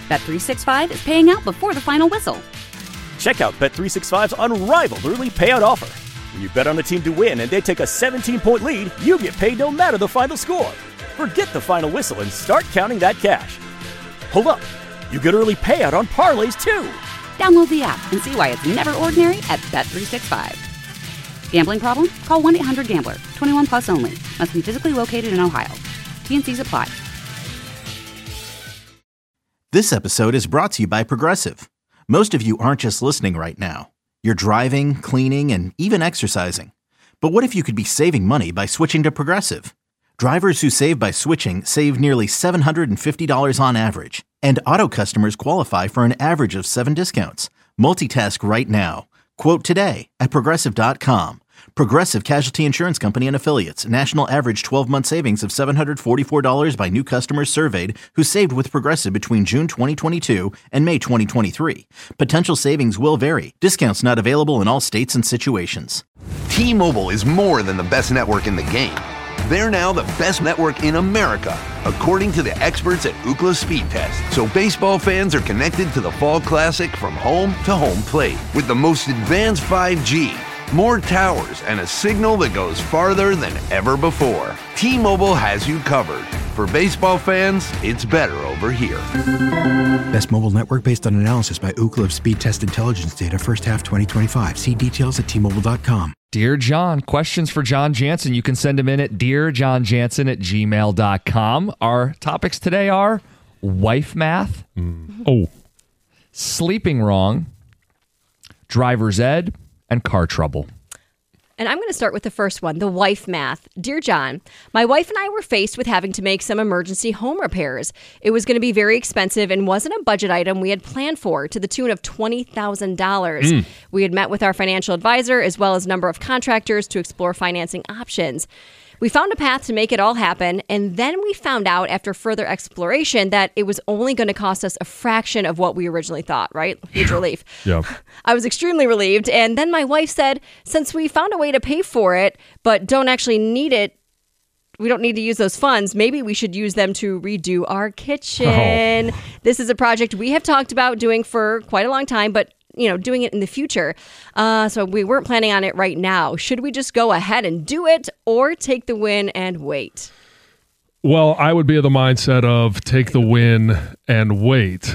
Bet365 is paying out before the final whistle. Check out Bet365's unrivaled early payout offer. When you bet on a team to win and they take a 17-point lead, you get paid no matter the final score. Forget the final whistle and start counting that cash. Hold up. You get early payout on parlays, too. Download the app and see why it's never ordinary at Bet365. Gambling problem? Call 1-800-GAMBLER. 21 plus only. Must be physically located in Ohio. T&Cs apply. This episode is brought to you by Progressive. Most of you aren't just listening right now. You're driving, cleaning, and even exercising. But what if you could be saving money by switching to Progressive? Drivers who save by switching save nearly $750 on average. And auto customers qualify for an average of 7 discounts. Multitask right now. Quote today at Progressive.com. Progressive Casualty Insurance Company and Affiliates. National average 12-month savings of $744 by new customers surveyed who saved with Progressive between June 2022 and May 2023. Potential savings will vary. Discounts not available in all states and situations. T-Mobile is more than the best network in the game. They're now the best network in America, according to the experts at Ookla Speed Test. So baseball fans are connected to the Fall Classic from home to home plate with the most advanced 5G, more towers, and a signal that goes farther than ever before. T-Mobile has you covered. For baseball fans, it's better over here. Best mobile network based on analysis by Ookla of Speed Test Intelligence data first half 2025. See details at T-Mobile.com. Dear John, questions for John Jansen. You can send them in at dearjohnjansen@gmail.com. Our topics today are wife math, sleeping wrong, driver's ed, and car trouble. And I'm going to start with the first one, the wife math. Dear John, my wife and I were faced with having to make some emergency home repairs. It was going to be very expensive and wasn't a budget item we had planned for, to the tune of $20,000. We had met with our financial advisor as well as a number of contractors to explore financing options. We found a path to make it all happen, and then we found out after further exploration that it was only going to cost us a fraction of what we originally thought, right? Huge relief. Yeah. I was extremely relieved, and then my wife said, since we found a way to pay for it, but don't actually need it, we don't need to use those funds, maybe we should use them to redo our kitchen. Oh. This is a project we have talked about doing for quite a long time, but doing it in the future. So we weren't planning on it right now. Should we just go ahead and do it or take the win and wait? Well, I would be of the mindset of take the win and wait.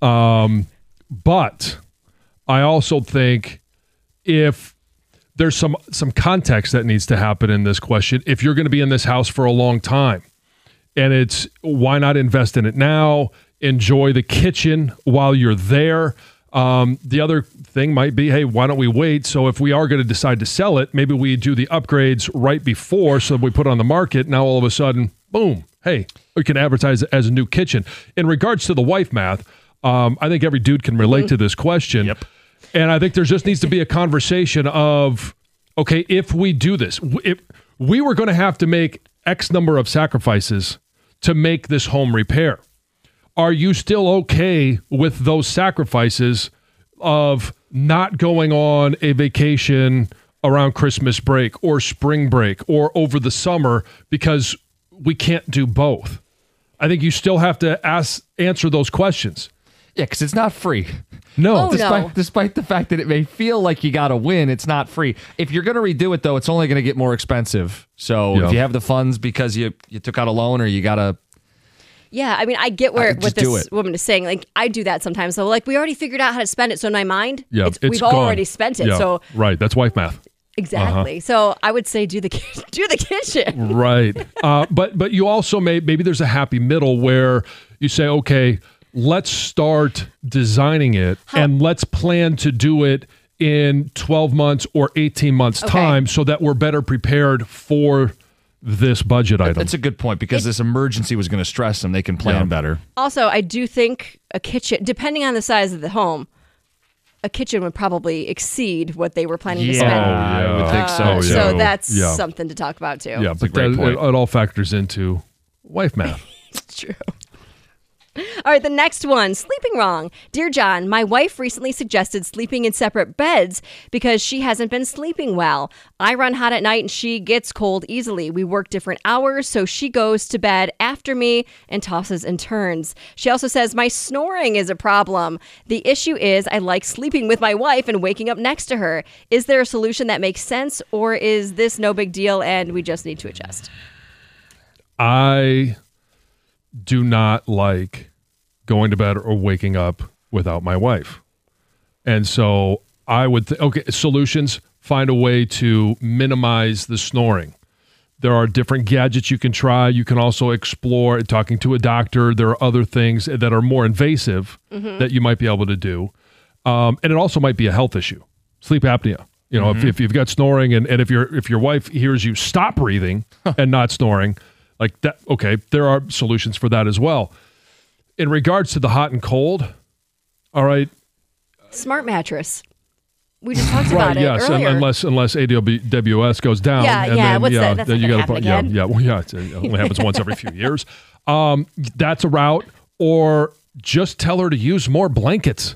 But I also think if there's some context that needs to happen in this question, if you're going to be in this house for a long time, and it's why not invest in it now, enjoy the kitchen while you're there. The other thing might be, hey, why don't we wait? So if we are going to decide to sell it, maybe we do the upgrades right before, so we put it on the market. Now all of a sudden, boom, hey, we can advertise it as a new kitchen. In regards to the wife math, I think every dude can relate to this question. Yep. And I think there just needs to be a conversation of, okay, if we do this, if we were going to have to make X number of sacrifices to make this home repair. Are you still okay with those sacrifices of not going on a vacation around Christmas break or spring break or over the summer because we can't do both? I think you still have to answer those questions. Yeah, because it's not free. No. Despite the fact that it may feel like you got to win, it's not free. If you're going to redo it, though, it's only going to get more expensive. So if you have the funds because you took out a loan or you got to... Yeah, I mean, I get what this woman is saying. Like, I do that sometimes. So, like, we already figured out how to spend it. So in my mind, we've already spent it. Yeah, so right, that's wife math. Exactly. So I would say do the kitchen. Right. But you also maybe there's a happy middle where you say, okay, let's start designing it and let's plan to do it in 12 months or 18 months time so that we're better prepared for this budget item. That's a good point because this emergency was going to stress them. They can plan better. Also, I do think a kitchen, depending on the size of the home, a kitchen would probably exceed what they were planning to spend. I would think so. So that's something to talk about too. Yeah, but it all factors into wife math. It's true. All right, the next one, sleeping wrong. Dear John, my wife recently suggested sleeping in separate beds because she hasn't been sleeping well. I run hot at night and she gets cold easily. We work different hours, so she goes to bed after me and tosses and turns. She also says my snoring is a problem. The issue is I like sleeping with my wife and waking up next to her. Is there a solution that makes sense, or is this no big deal and we just need to adjust? I do not like going to bed or waking up without my wife. And so I would solutions, find a way to minimize the snoring. There are different gadgets you can try. You can also explore talking to a doctor. There are other things that are more invasive that you might be able to do. And it also might be a health issue. Sleep apnea. You know, if you've got snoring and if your wife hears you stop breathing and not snoring, like that, okay, there are solutions for that as well. In regards to the hot and cold, all right. Smart mattress. We just talked about it yes, earlier. unless AWS goes down. Yeah. Then, What's that? That's then not you gonna gotta happen again. it only happens once every few years. That's a route. Or just tell her to use more blankets.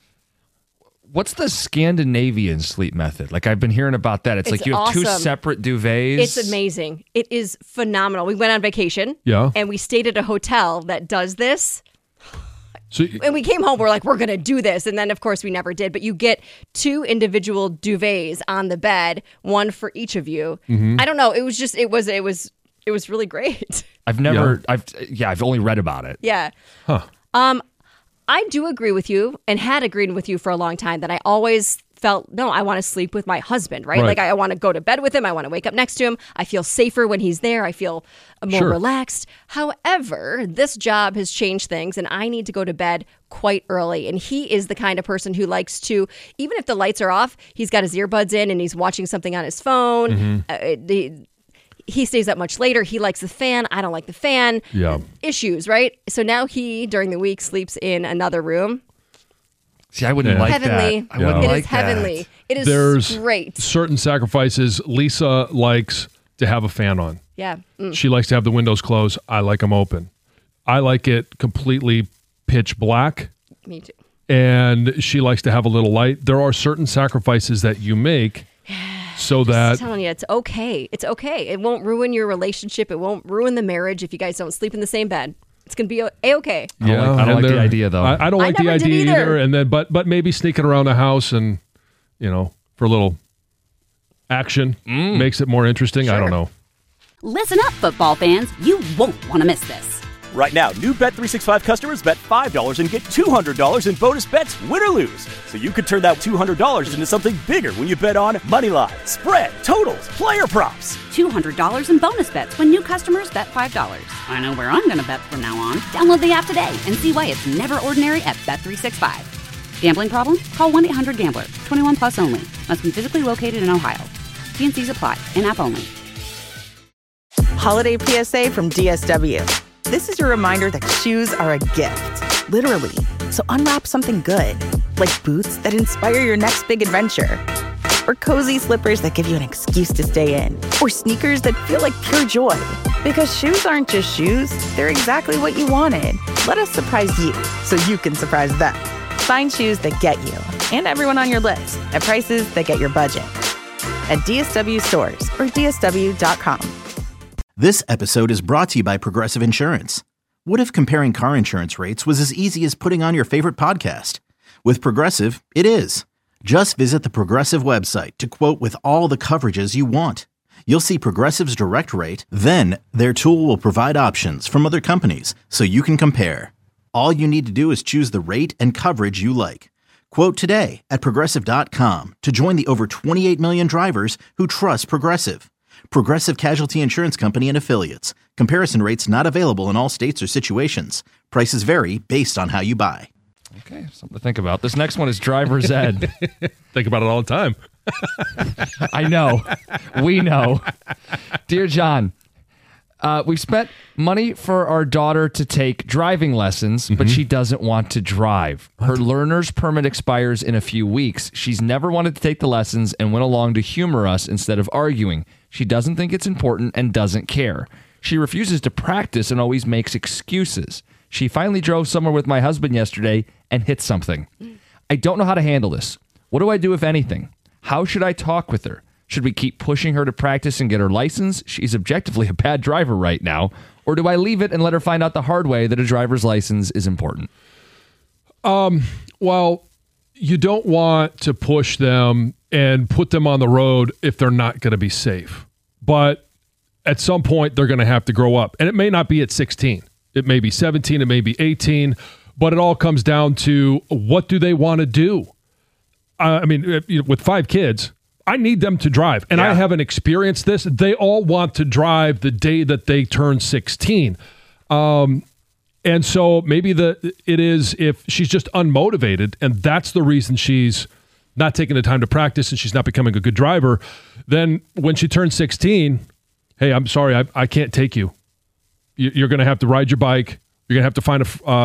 What's the Scandinavian sleep method? Like, I've been hearing about that. It's like you have two separate duvets. It's amazing. It is phenomenal. We went on vacation. Yeah. And we stayed at a hotel that does this. So, and we came home, we're like, we're going to do this. And then, of course, we never did. But you get two individual duvets on the bed, one for each of you. I don't know. It was really great. I've only read about it. Yeah. Huh. I do agree with you and had agreed with you for a long time that I always felt, no, I want to sleep with my husband, right? Like I want to go to bed with him. I want to wake up next to him. I feel safer when he's there. I feel more relaxed. However, this job has changed things and I need to go to bed quite early. And he is the kind of person who likes to, even if the lights are off, he's got his earbuds in and he's watching something on his phone. He stays up much later. He likes the fan. I don't like the fan. Yeah. Issues, right? So now he, during the week, sleeps in another room. See, I wouldn't like heavenly. that. I wouldn't It like is heavenly. that. It is There's great. certain sacrifices. Lisa likes to have a fan on. Yeah. She likes to have the windows closed. I like them open. I like it completely pitch black. Me too. And she likes to have a little light. There are certain sacrifices that you make so that... I'm telling you, it's okay. It's okay. It won't ruin your relationship. It won't ruin the marriage if you guys don't sleep in the same bed. It's going to be A-okay. I don't like the idea, though. I don't like the never did idea either. And then, but maybe sneaking around the house and, for a little action makes it more interesting. I don't know. Listen up, football fans. You won't want to miss this. Right now, new Bet365 customers bet $5 and get $200 in bonus bets, win or lose. So you could turn that $200 into something bigger when you bet on money line, spread, totals, player props. $200 in bonus bets when new customers bet $5. I know where I'm going to bet from now on. Download the app today and see why it's never ordinary at Bet365. Gambling problem? Call 1-800-GAMBLER. 21 plus only. Must be physically located in Ohio. T&Cs apply. In-app only. Holiday PSA from DSW. This is your reminder that shoes are a gift, literally. So unwrap something good, like boots that inspire your next big adventure, or cozy slippers that give you an excuse to stay in, or sneakers that feel like pure joy. Because shoes aren't just shoes, they're exactly what you wanted. Let us surprise you so you can surprise them. Find shoes that get you and everyone on your list at prices that get your budget. At DSW stores or DSW.com. This episode is brought to you by Progressive Insurance. What if comparing car insurance rates was as easy as putting on your favorite podcast? With Progressive, it is. Just visit the Progressive website to quote with all the coverages you want. You'll see Progressive's direct rate, then their tool will provide options from other companies so you can compare. All you need to do is choose the rate and coverage you like. Quote today at Progressive.com to join the over 28 million drivers who trust Progressive. Progressive Casualty Insurance Company and Affiliates. Comparison rates not available in all states or situations. Prices vary based on how you buy. Okay, something to think about. This next one is driver's ed. Think about it all the time. I know. We know. Dear John, we've spent money for our daughter to take driving lessons, but she doesn't want to drive. Her learner's permit expires in a few weeks. She's never wanted to take the lessons and went along to humor us instead of arguing. She doesn't think it's important and doesn't care. She refuses to practice and always makes excuses. She finally drove somewhere with my husband yesterday and hit something. I don't know how to handle this. What do I do, if anything? How should I talk with her? Should we keep pushing her to practice and get her license? She's objectively a bad driver right now. Or do I leave it and let her find out the hard way that a driver's license is important? Well, you don't want to push them and put them on the road if they're not going to be safe. But at some point, they're going to have to grow up. And it may not be at 16. It may be 17. It may be 18. But it all comes down to, what do they want to do? I mean, with 5 kids, I need them to drive. And I haven't experienced this. They all want to drive the day that they turn 16. And so maybe it is if she's just unmotivated, and that's the reason she's not taking the time to practice and she's not becoming a good driver, then when she turns 16, hey, I'm sorry, I can't take you. You're going to have to ride your bike. You're going to have to find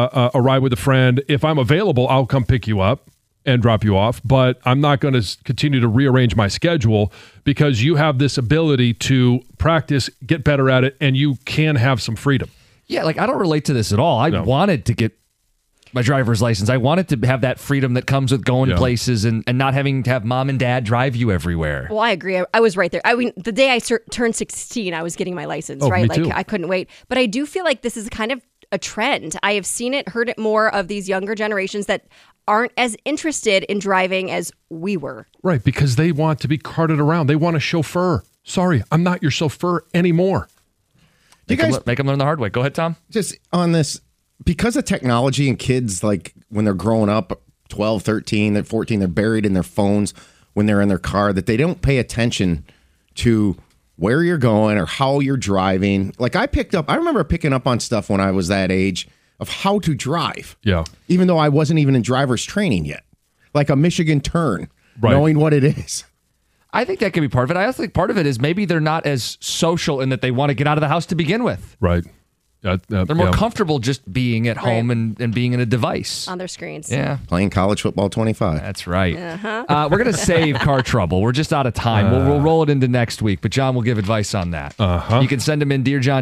a ride with a friend. If I'm available, I'll come pick you up and drop you off, but I'm not going to continue to rearrange my schedule because you have this ability to practice, get better at it, and you can have some freedom. Yeah, like I don't relate to this at all. I wanted to get my driver's license. I wanted to have that freedom that comes with going places and not having to have mom and dad drive you everywhere. Well, I agree. I was right there. I mean, the day I turned 16, I was getting my license, right? Me too. I couldn't wait. But I do feel like this is kind of a trend. I have seen it, heard it more of these younger generations that aren't as interested in driving as we were. Right, because they want to be carted around. They want a chauffeur. Sorry, I'm not your chauffeur anymore. Make them learn the hard way. Go ahead, Tom. Just on this, because of technology and kids, like when they're growing up, 12, 13, they're 14, they're buried in their phones when they're in their car, that they don't pay attention to where you're going or how you're driving. Like I remember picking up on stuff when I was that age of how to drive. Yeah. Even though I wasn't even in driver's training yet. Like a Michigan turn, knowing what it is. I think that could be part of it. I also think part of it is maybe they're not as social in that they want to get out of the house to begin with. Right. They're more comfortable just being at home and being in a device. On their screens. Yeah. Playing college football 25. That's right. We're going to save car trouble. We're just out of time. We'll roll it into next week, but John will give advice on that. You can send them in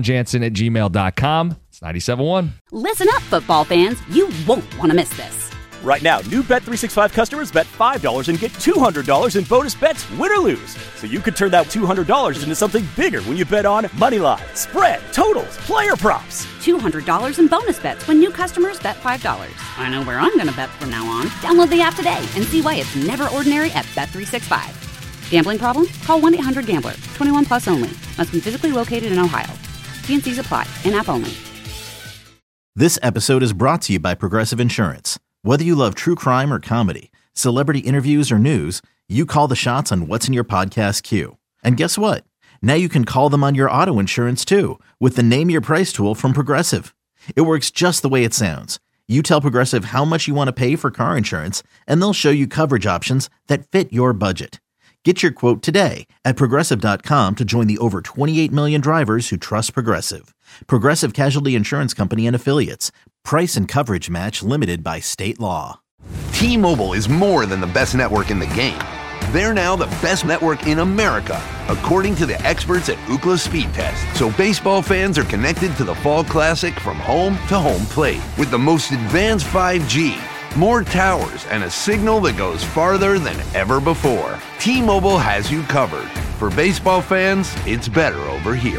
DearJohnJansen@gmail.com. It's 97.1. Listen up, football fans. You won't want to miss this. Right now, new Bet365 customers bet $5 and get $200 in bonus bets, win or lose. So you could turn that $200 into something bigger when you bet on moneyline, spread, totals, player props. $200 in bonus bets when new customers bet $5. I know where I'm going to bet from now on. Download the app today and see why it's never ordinary at Bet365. Gambling problem? Call 1-800-GAMBLER. 21 plus only. Must be physically located in Ohio. T&Cs apply. In-app only. This episode is brought to you by Progressive Insurance. Whether you love true crime or comedy, celebrity interviews or news, you call the shots on what's in your podcast queue. And guess what? Now you can call them on your auto insurance too with the Name Your Price tool from Progressive. It works just the way it sounds. You tell Progressive how much you want to pay for car insurance, and they'll show you coverage options that fit your budget. Get your quote today at Progressive.com to join the over 28 million drivers who trust Progressive. Progressive Casualty Insurance Company and Affiliates. Price and coverage match limited by state law. T-Mobile is more than the best network in the game. They're now the best network in America, according to the experts at Ookla Speed Test. So baseball fans are connected to the Fall Classic from home to home plate with the most advanced 5G, more towers, and a signal that goes farther than ever before. T-Mobile has you covered. For baseball fans, it's better over here.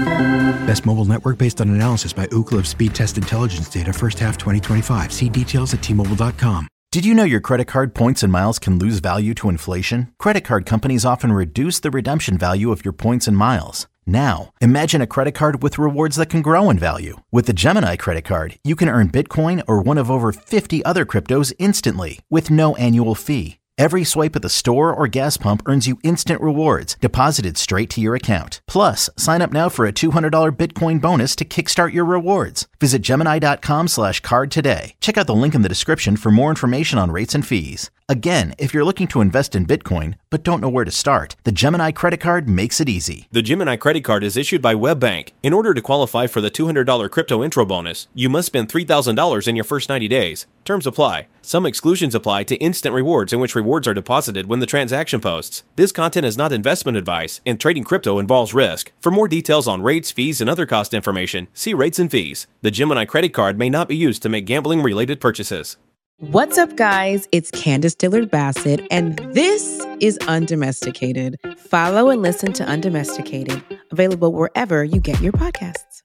Best mobile network based on analysis by Ookla Speed Test Intelligence data first half 2025. See details at T-Mobile.com. Did you know your credit card points and miles can lose value to inflation? Credit card companies often reduce the redemption value of your points and miles. Now, imagine a credit card with rewards that can grow in value. With the Gemini credit card, you can earn Bitcoin or one of over 50 other cryptos instantly with no annual fee. Every swipe at the store or gas pump earns you instant rewards deposited straight to your account. Plus, sign up now for a $200 Bitcoin bonus to kickstart your rewards. Visit Gemini.com/card today. Check out the link in the description for more information on rates and fees. Again, if you're looking to invest in Bitcoin but don't know where to start, the Gemini credit card makes it easy. The Gemini credit card is issued by WebBank. In order to qualify for the $200 crypto intro bonus, you must spend $3,000 in your first 90 days. Terms apply. Some exclusions apply to instant rewards in which rewards are deposited when the transaction posts. This content is not investment advice, and trading crypto involves risk. For more details on rates, fees, and other cost information, see rates and fees. The The Gemini credit card may not be used to make gambling-related purchases. What's up, guys? It's Candace Dillard Bassett, and this is Undomesticated. Follow and listen to Undomesticated, available wherever you get your podcasts.